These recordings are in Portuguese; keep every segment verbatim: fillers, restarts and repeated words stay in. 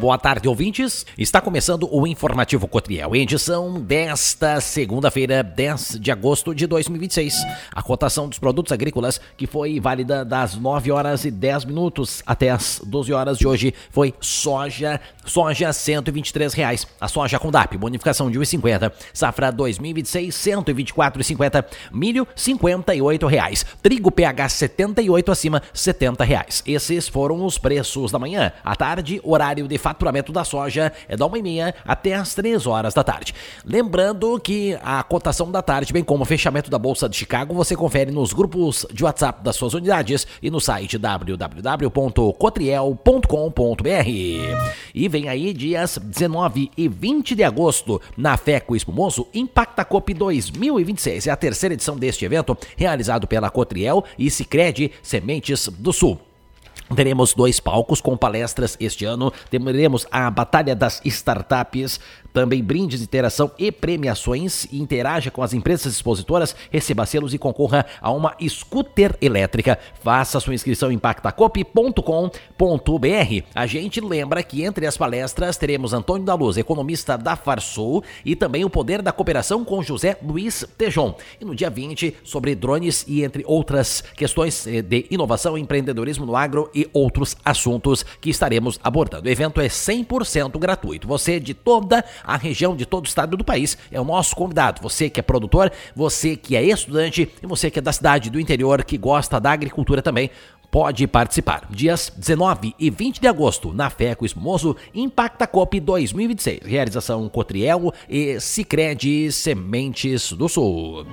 Boa tarde, ouvintes. Está começando o Informativo Cotriel, edição desta segunda-feira, dez de agosto de dois mil e vinte e seis. A cotação dos produtos agrícolas, que foi válida das nove horas e dez minutos até as doze horas de hoje, foi soja, soja cento e vinte e três reais. A soja com D A P, bonificação de um real e cinquenta. Safra dois mil e vinte e seis, cento e vinte e quatro reais e cinquenta. Milho, cinquenta e oito reais. Trigo P H setenta e oito acima, setenta reais. Esses foram os preços da manhã. À tarde, horário de faturamento da soja é da uma e meia até as três horas da tarde. Lembrando que a cotação da tarde, bem como o fechamento da Bolsa de Chicago, você confere nos grupos de WhatsApp das suas unidades e no site w w w ponto cotriel ponto com ponto b r. E vem aí dias dezenove e vinte de agosto, na FECO Espumoso Impacta Cop dois mil e vinte e seis. É a terceira edição deste evento, realizado pela Cotriel e Sicredi Sementes do Sul. Teremos dois palcos com palestras este ano, teremos a Batalha das Startups, também brindes de interação e premiações. Interaja com as empresas expositoras, receba selos e concorra a uma scooter elétrica. Faça sua inscrição em impactacop ponto com ponto b r. A gente lembra que entre as palestras teremos Antônio da Luz, economista da Farsul, e também o Poder da Cooperação com José Luiz Tejon. E no dia vinte, sobre drones e entre outras questões de inovação e empreendedorismo no agro e outros assuntos que estaremos abordando. O evento é cem por cento gratuito. Você de toda a região, de todo o estado do país, é o nosso convidado. Você que é produtor, você que é estudante e você que é da cidade, do interior, que gosta da agricultura também, pode participar. Dias dezenove e vinte de agosto, na FECO Espumoso Impacta Cop dois mil e vinte e seis. Realização Cotriel e Sicredi Sementes do Sul.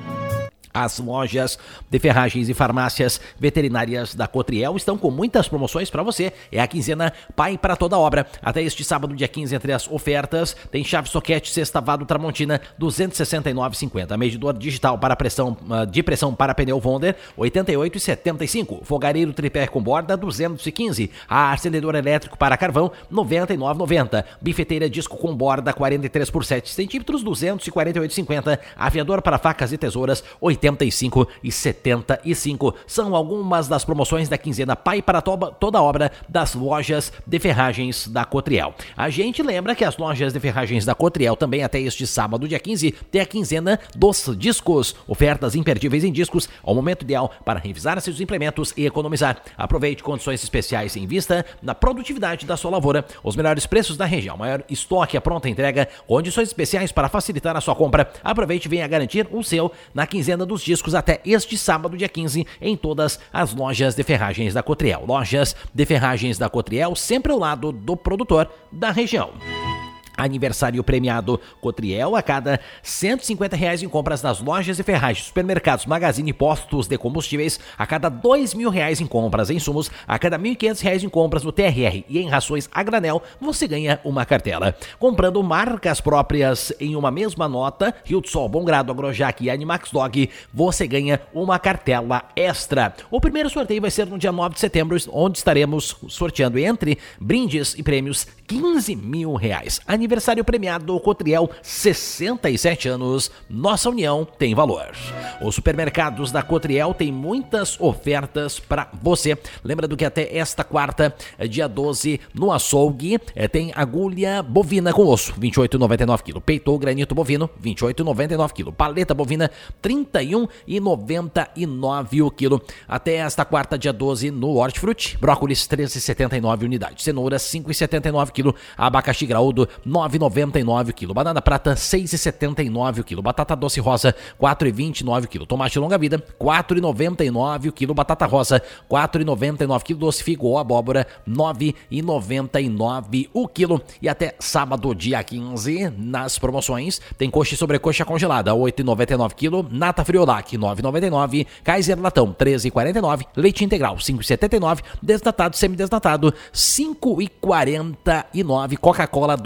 As lojas de ferragens e farmácias veterinárias da Cotriel estão com muitas promoções para você. É a quinzena Pai para toda obra. Até este sábado, dia quinze, entre as ofertas, tem chave soquete sextavado Tramontina, duzentos e sessenta e nove reais e cinquenta. Medidor digital para pressão, de pressão para pneu Wonder, oitenta e oito reais e setenta e cinco. Fogareiro tripé com borda, duzentos e quinze. A acendedor elétrico para carvão, noventa e nove reais e noventa. Bifeteira disco com borda, quarenta e três por sete centímetros, duzentos e quarenta e oito reais e cinquenta. Afiador para facas e tesouras, oitenta e cinco reais e setenta e cinco. São algumas das promoções da quinzena Pai para toba, toda obra das lojas de ferragens da Cotriel. A gente lembra que as lojas de ferragens da Cotriel também até este sábado, dia quinze, tem a quinzena dos discos. Ofertas imperdíveis em discos, ao momento ideal para revisar seus implementos e economizar. Aproveite condições especiais em vista na produtividade da sua lavoura, os melhores preços da região, maior estoque, a pronta entrega, condições especiais para facilitar a sua compra. Aproveite e venha garantir o seu na quinzena dos discos até este sábado, dia quinze, em todas as lojas de ferragens da Cotriel. Lojas de ferragens da Cotriel, sempre ao lado do produtor da região. Aniversário premiado Cotriel, a cada cento e cinquenta reais em compras nas lojas de ferragens, supermercados, magazine e postos de combustíveis, a cada dois mil reais em compras em insumos, a cada mil e quinhentos reais em compras no T R R e em rações a granel, você ganha uma cartela. Comprando marcas próprias em uma mesma nota, Rio do Sol, Bom Grado, Agrojac e Animax Dog, você ganha uma cartela extra. O primeiro sorteio vai ser no dia nove de setembro, onde estaremos sorteando entre brindes e prêmios quinze mil reais. Aniversário premiado Cotriel, sessenta e sete anos, nossa união tem valor. Os supermercados da Cotriel têm muitas ofertas para você. Lembrando que até esta quarta, dia doze, no açougue, tem agulha bovina com osso, vinte e oito reais e noventa e nove quilos. Peito ou granito bovino, vinte e oito reais e noventa e nove quilos. Paleta bovina, trinta e um reais e noventa e nove o quilo. Até esta quarta, dia doze, no Hortifruti, brócolis, treze reais e setenta e nove unidade. Cenoura, cinco reais e setenta e nove quilos. Abacaxi graúdo, nove reais e noventa e nove o quilo. Banana prata, seis reais e setenta e nove o quilo. Batata doce rosa, quatro reais e vinte e nove o quilo. Tomate longa vida, quatro reais e noventa e nove o quilo. Batata rosa, quatro reais e noventa e nove o quilo. Doce figo ou abóbora, nove reais e noventa e nove o quilo. E até sábado, dia quinze, nas promoções, tem coxa e sobrecoxa congelada, oito reais e noventa e nove o quilo. Nata Friolac, nove reais e noventa e nove. Kaiser Latão, treze reais e quarenta e nove. Leite integral, cinco reais e setenta e nove. Desnatado, semidesnatado, cinco reais e quarenta e nove. Coca-Cola, dois litros,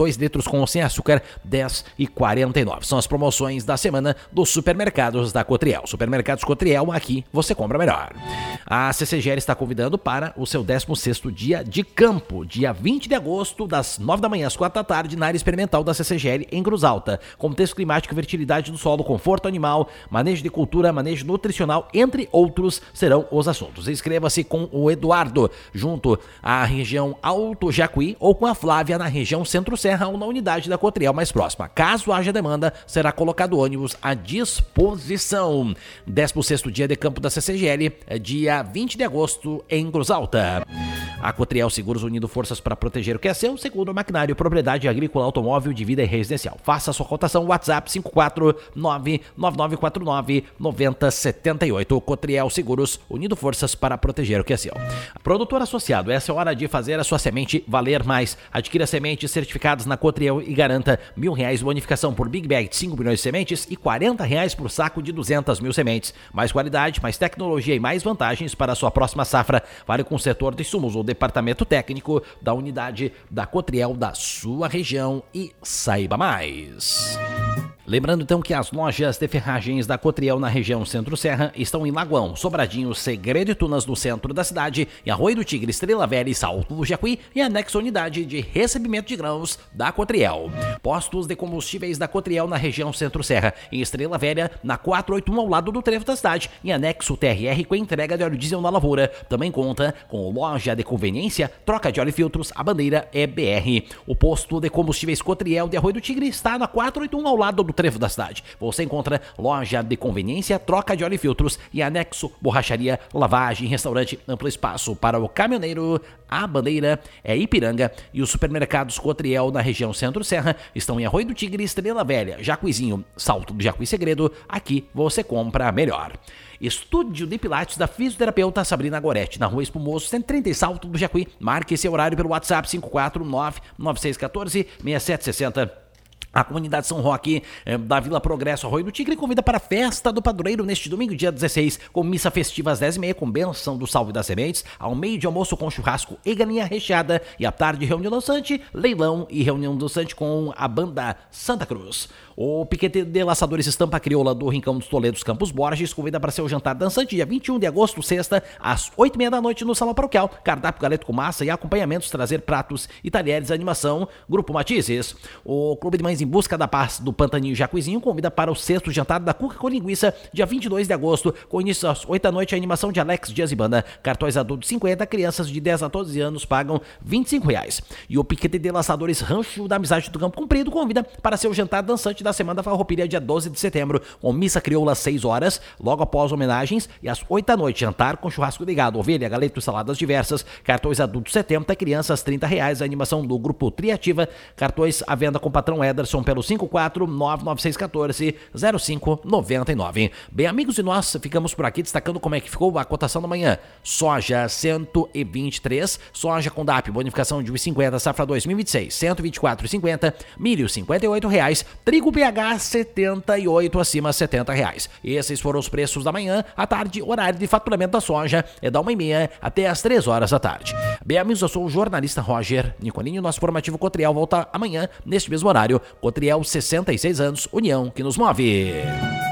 litros com ou sem açúcar, dez e quarenta e nove. São as promoções da semana dos supermercados da Cotriel. Supermercados Cotriel, aqui você compra melhor. A C C G L está convidando para o seu décimo sexto dia de campo, dia vinte de agosto, das nove da manhã às quatro da tarde, na área experimental da C C G L em Cruz Alta. Contexto climático, fertilidade do solo, conforto animal, manejo de cultura, manejo nutricional, entre outros, serão os assuntos. Inscreva-se com o Eduardo, junto à região Alto Jacuí, ou com a Flávia na região Centro-Serra ou na unidade da Cotriel mais próxima. Caso haja demanda, será colocado ônibus à disposição. décimo sexto dia de campo da C C G L, dia vinte de agosto, em Cruz Alta. A Cotriel Seguros, unindo forças para proteger o que é seu, seguro, maquinário, propriedade agrícola, automóvel, de vida e residencial. Faça a sua cotação, WhatsApp cinco quatro nove nove nove quatro nove nove zero sete oito. Cotriel Seguros, unindo forças para proteger o que é seu. Produtor associado, essa é a hora de fazer a sua semente valer mais. Adquira sementes certificadas na Cotriel e garanta mil reais de bonificação por Big Bag de cinco milhões de sementes e quarenta reais por saco de duzentas mil sementes. Mais qualidade, mais tecnologia e mais vantagens para a sua próxima safra. Vale com o setor de insumos ou departamento técnico da unidade da Cotriel da sua região e saiba mais. Lembrando então que as lojas de ferragens da Cotriel na região Centro-Serra estão em Lagoão, Sobradinho, Segredo e Tunas no centro da cidade, em Arroio do Tigre, Estrela Velha e Salto do Jacuí, e anexo unidade de recebimento de grãos da Cotriel. Postos de combustíveis da Cotriel na região Centro-Serra, em Estrela Velha, na quatrocentos e oitenta e um ao lado do trevo da cidade, em anexo T R R com entrega de óleo diesel na lavoura. Também conta com loja de conveniência, troca de óleo e filtros, a bandeira é B R. O posto de combustíveis Cotriel de Arroio do Tigre está na quatrocentos e oitenta e um ao lado do trevo da cidade. Você encontra loja de conveniência, troca de óleo e filtros e anexo borracharia, lavagem, restaurante, amplo espaço para o caminhoneiro. A bandeira é Ipiranga e os supermercados Cotriel na região Centro-Serra estão em Arroio do Tigre, Estrela Velha, Jacuizinho, Salto do Jacuí Segredo. Aqui você compra melhor. Estúdio de Pilates da fisioterapeuta Sabrina Goretti, na Rua Espumoso, cento e trinta, Salto do Jacuí. Marque esse horário pelo WhatsApp cinco quatro nove nove seis um quatro seis sete seis zero. A comunidade São Roque eh, da Vila Progresso, Arroio do Tigre, convida para a festa do padroeiro neste domingo, dia dezesseis, com missa festiva às dez e meia, com bênção do Salve das Sementes, ao meio de almoço com churrasco e galinha recheada, e à tarde reunião dançante, leilão e reunião dançante com a banda Santa Cruz. O Piquete de Laçadores Estampa Crioula do Rincão dos Toledos, Campos Borges, convida para seu jantar dançante, dia vinte e um de agosto, sexta, às oito e meia da noite, no Salão Paroquial. Cardápio, galeto com massa e acompanhamentos, trazer pratos e talheres, animação, Grupo Matizes. O Clube de Mães em Busca da Paz do Pantaninho Jacuizinho convida para o sexto jantar da Cuca com Linguiça, dia vinte e dois de agosto, com início às oito da noite, a animação de Alex Dias e Banda. Cartões adultos cinquenta, crianças de dez a doze anos pagam vinte e cinco reais. E o Piquete de Laçadores Rancho da Amizade do Campo Comprido convida para seu jantar dançante da Semana da Farroupilha, dia doze de setembro, com missa crioula às seis horas, logo após homenagens, e às oito da noite, jantar com churrasco de gado, ovelha, galeto e saladas diversas. Cartões adultos setenta, crianças trinta reais, a animação do Grupo Triativa. Cartões à venda com patrão Ederson pelo cinco quatro nove nove seis um quatro zero cinco nove nove. Bem, amigos, e nós ficamos por aqui destacando como é que ficou a cotação da manhã. Soja cento e vinte e três, soja com D A P, bonificação de um e cinquenta, safra dois mil e vinte e seis, cento e vinte e quatro e cinquenta, milho cinquenta e oito reais, trigo B H setenta e oito, acima setenta reais. Esses foram os preços da manhã. À tarde, horário de faturamento da soja é da uma e meia até as três horas da tarde. Bem, amigos, eu sou o jornalista Roger Nicolini. Nosso formativo Cotriel volta amanhã neste mesmo horário. Cotriel, sessenta e seis anos, união que nos move.